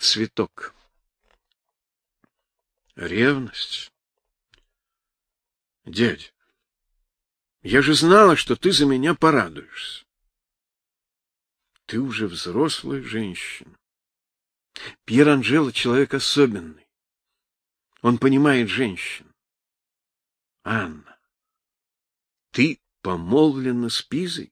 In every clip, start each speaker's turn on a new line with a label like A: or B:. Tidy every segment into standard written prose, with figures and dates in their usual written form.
A: цветок. Ревность? Дядя, я же знала, что ты за меня порадуешься. Ты уже взрослая женщина. Пьер Анджело человек особенный. Он понимает женщин. Анна, ты помолвлена с Пизой?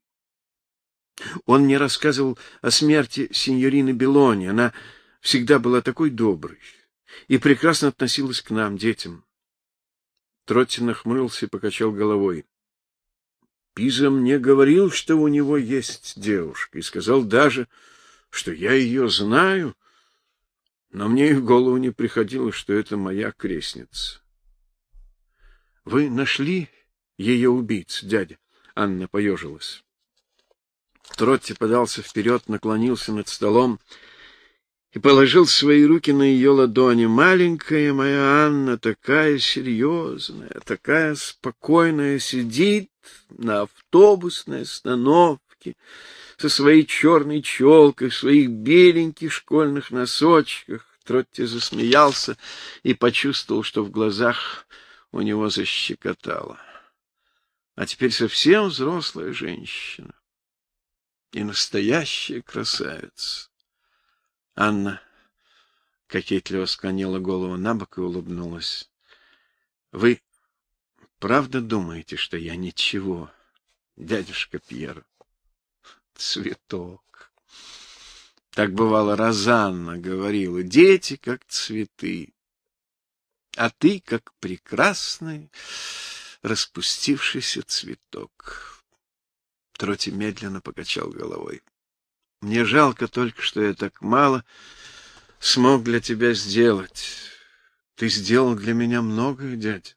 A: Он мне рассказывал о смерти синьорины Беллони. Она всегда была такой доброй и прекрасно относилась к нам, детям. Тротти нахмурился и покачал головой. Пиза мне говорил, что у него есть девушка, и сказал даже, что я ее знаю, но мне и в голову не приходило, что это моя крестница. — Вы нашли ее убийц, дядя? — Анна поежилась. Тротти подался вперед, наклонился над столом и положил свои руки на ее ладони. Маленькая моя Анна, такая серьезная, такая спокойная, сидит на автобусной остановке со своей черной челкой, в своих беленьких школьных носочках. Тротти засмеялся и почувствовал, что в глазах у него защекотало. А теперь совсем взрослая женщина и настоящая красавица. Анна кокетливо склонила голову набок и улыбнулась. — Вы правда думаете, что я ничего, дядюшка Пьер? Цветок. Так бывало, Розанна говорила: дети как цветы, а ты как прекрасный распустившийся цветок. Тротти медленно покачал головой. Мне жалко только, что я так мало смог для тебя сделать. Ты сделал для меня многое, дядя.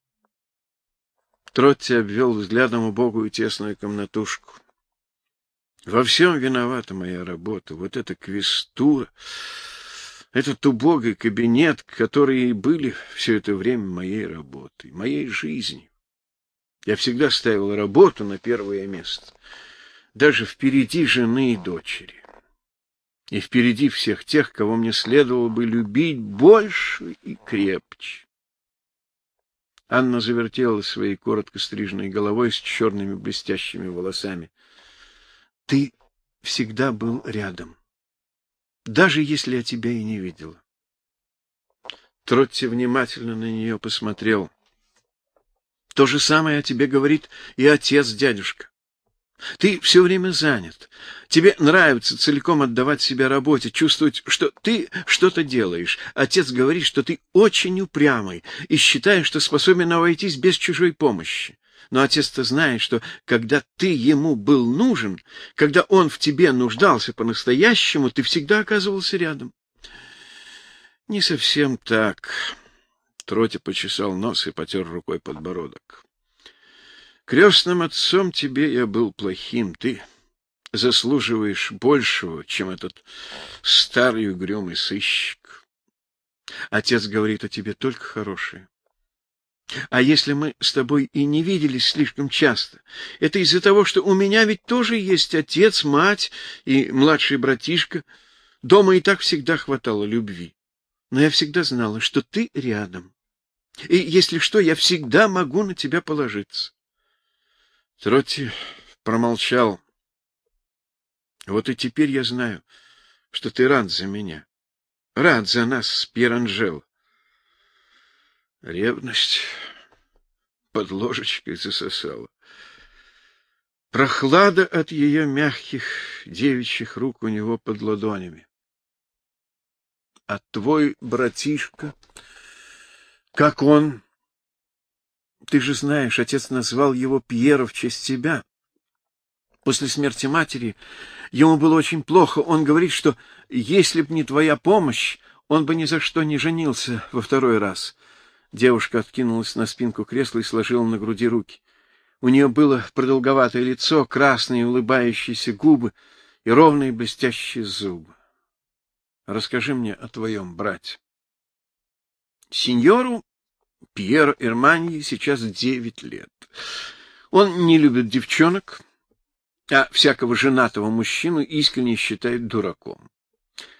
A: Тротти обвел взглядом убогую тесную комнатушку. Во всем виновата моя работа. Вот эта квестура, этот убогий кабинет, которые и были все это время моей работой, моей жизнью. Я всегда ставил работу на первое место, даже впереди жены и дочери. И впереди всех тех, кого мне следовало бы любить больше и крепче. Анна завертела своей коротко стриженной головой с черными блестящими волосами. Ты всегда был рядом, даже если я тебя и не видела. Тротти внимательно на нее посмотрел. То же самое о тебе говорит и отец, дядюшка. Ты все время занят. Тебе нравится целиком отдавать себя работе, чувствовать, что ты что-то делаешь. Отец говорит, что ты очень упрямый и считаешь, что способен обойтись без чужой помощи. Но отец-то знает, что когда ты ему был нужен, когда он в тебе нуждался по-настоящему, ты всегда оказывался рядом. Не совсем так. Тротти почесал нос и потер рукой подбородок. Крестным отцом тебе я был плохим. Ты заслуживаешь большего, чем этот старый угрюмый сыщик. Отец говорит о тебе только хорошее. А если мы с тобой и не виделись слишком часто, это из-за того, что у меня ведь тоже есть отец, мать и младший братишка. Дома и так всегда хватало любви. Но я всегда знала, что ты рядом. И если что, я всегда могу на тебя положиться. Тротти промолчал. Вот и теперь я знаю, что ты рад за меня. Рад за нас с Пьер Анджело. Ревность под ложечкой засосала. Прохлада от ее мягких девичьих рук у него под ладонями. А твой братишка, как он? Ты же знаешь, отец назвал его Пьеро в честь тебя. После смерти матери ему было очень плохо. Он говорит, что если б не твоя помощь, он бы ни за что не женился во второй раз. Девушка откинулась на спинку кресла и сложила на груди руки. У нее было продолговатое лицо, красные улыбающиеся губы и ровные блестящие зубы. Расскажи мне о твоем брате. Синьору Пьеро Эрманьи сейчас 9 лет. Он не любит девчонок, а всякого женатого мужчину искренне считает дураком.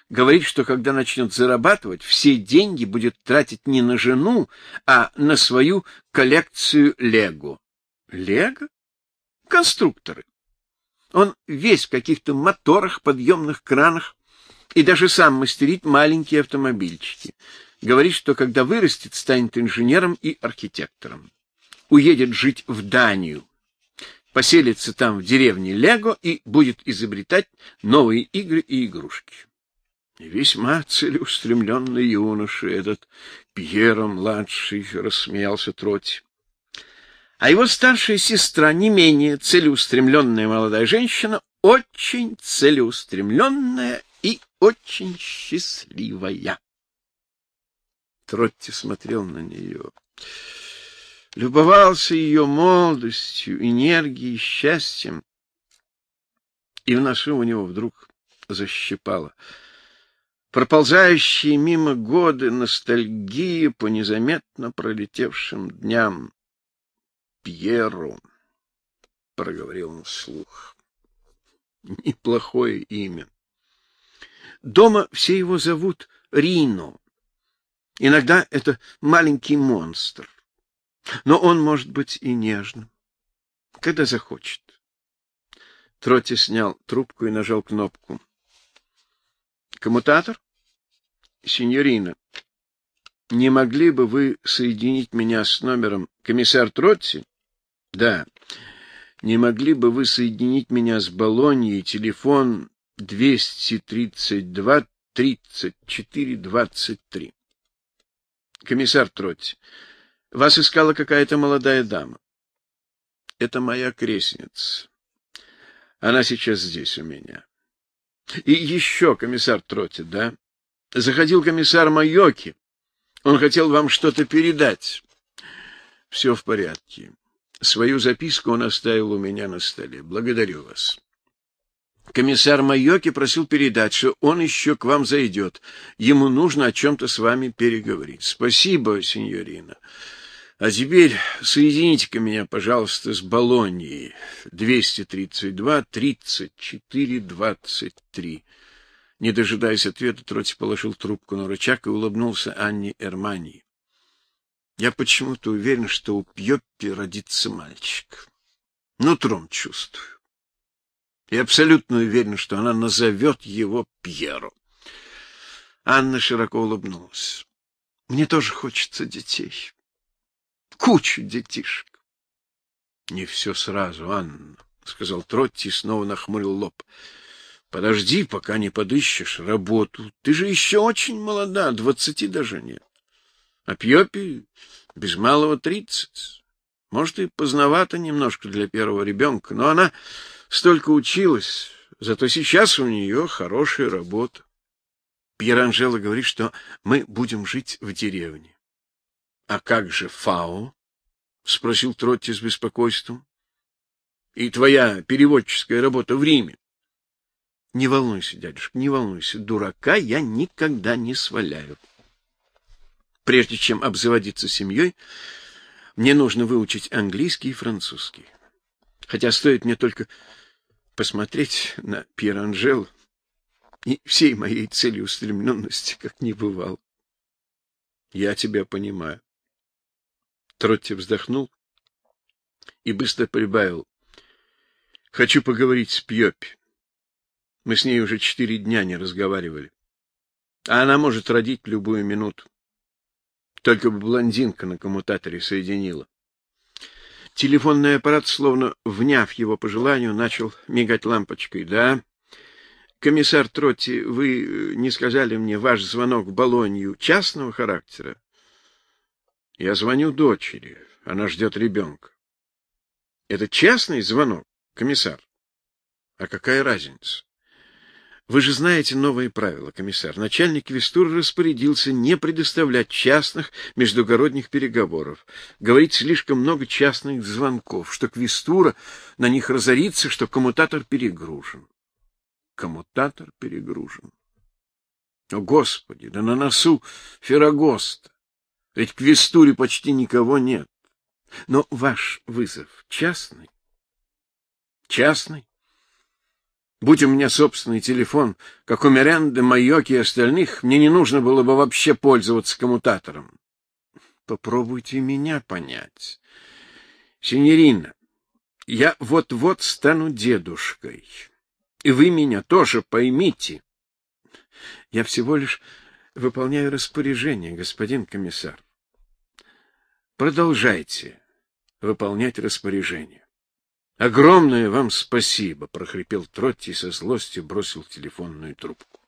A: Говорит, что когда начнет зарабатывать, все деньги будет тратить не на жену, а на свою коллекцию Лего. Лего? Конструкторы. Он весь в каких-то моторах, подъемных кранах и даже сам мастерит маленькие автомобильчики. Говорит, что когда вырастет, станет инженером и архитектором. Уедет жить в Данию. Поселится там в деревне Лего и будет изобретать новые игры и игрушки. Весьма целеустремленный юноша этот Пьеро-младший, рассмеялся Тротти. А его старшая сестра, не менее целеустремленная молодая женщина, очень целеустремленная и очень счастливая. Тротти смотрел на нее, любовался ее молодостью, энергией, счастьем, и в носу у него вдруг защипало. Проползающие мимо годы, ностальгия по незаметно пролетевшим дням. Пьеро, — проговорил он вслух, — неплохое имя. Дома все его зовут Рино. Иногда это маленький монстр, но он может быть и нежным, когда захочет. Тротти снял трубку и нажал кнопку. Коммутатор? Синьорина, не могли бы вы соединить меня с номером комиссар Тротти? Да. Не могли бы вы соединить меня с Болоньей, телефон 232-34-23. Комиссар Тротти, вас искала какая-то молодая дама. Это моя крестница. Она сейчас здесь у меня. И еще, комиссар Тротти, да? Заходил комиссар Майоки. Он хотел вам что-то передать. Все в порядке. Свою записку он оставил у меня на столе. Благодарю вас. Комиссар Майоки просил передать, что он еще к вам зайдет. Ему нужно о чем-то с вами переговорить. Спасибо, синьорина. А теперь соедините-ка меня, пожалуйста, с Болоньей. 232-34-23. Не дожидаясь ответа, Тротти положил трубку на рычаг и улыбнулся Анне Эрмании. Я почему-то уверен, что у Пьоппи родится мальчик. Нутром чувствую. И абсолютно уверен, что она назовет его Пьеро. Анна широко улыбнулась. Мне тоже хочется детей. Кучу детишек. Не все сразу, Анна, — сказал Тротти и снова нахмурил лоб. Подожди, пока не подыщешь работу. Ты же еще очень молода, 20 даже нет. А Пьоппи без малого 30. Может, и поздновато немножко для первого ребенка, но она столько училась, зато сейчас у нее хорошая работа. Пьеранжело говорит, что мы будем жить в деревне. — А как же Фао? — спросил Тротти с беспокойством. — И твоя переводческая работа в Риме? — Не волнуйся, дядюшка, не волнуйся. Дурака я никогда не сваляю. Прежде чем обзаводиться семьей, мне нужно выучить английский и французский. Хотя стоит мне только посмотреть на Пьеранжело, и всей моей целеустремленности как не бывало. Я тебя понимаю. Тротти вздохнул и быстро прибавил. Хочу поговорить с Пьоппи. Мы с ней уже 4 дня не разговаривали. А она может родить в любую минуту. Только бы блондинка на коммутаторе соединила. Телефонный аппарат, словно вняв его пожеланию, начал мигать лампочкой. Да, комиссар Тротти, вы не сказали мне, ваш звонок в Болонью частного характера? Я звоню дочери, она ждет ребенка. Это частный звонок, комиссар? А какая разница? Вы же знаете новые правила, комиссар. Начальник квестуры распорядился не предоставлять частных междугородних переговоров. Говорит слишком много частных звонков, что квестура на них разорится, что коммутатор перегружен. Коммутатор перегружен. О, Господи, да на носу Феррагоста. Ведь в квестуре почти никого нет. Но ваш вызов частный? Частный? Будь у меня собственный телефон, как у Миранды, Майоки и остальных, мне не нужно было бы вообще пользоваться коммутатором. Попробуйте меня понять. Синьорина, я вот-вот стану дедушкой. И вы меня тоже поймите. Я всего лишь выполняю распоряжение, господин комиссар. Продолжайте выполнять распоряжение. Огромное вам спасибо, прохрипел Тротти и со злостью бросил телефонную трубку.